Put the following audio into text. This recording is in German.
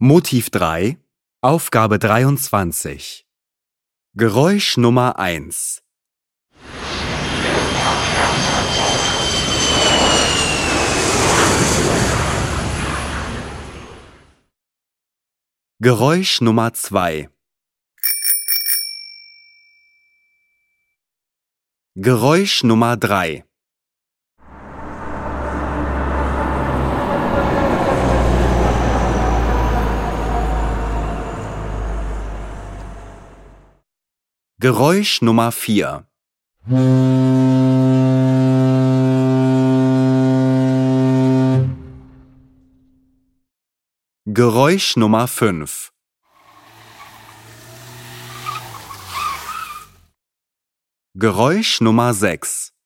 Motiv 3, Aufgabe 23. Geräusch Nummer 1. Geräusch Nummer 2. Geräusch Nummer 3. Geräusch Nummer 4. Geräusch Nummer 5. Geräusch Nummer 6.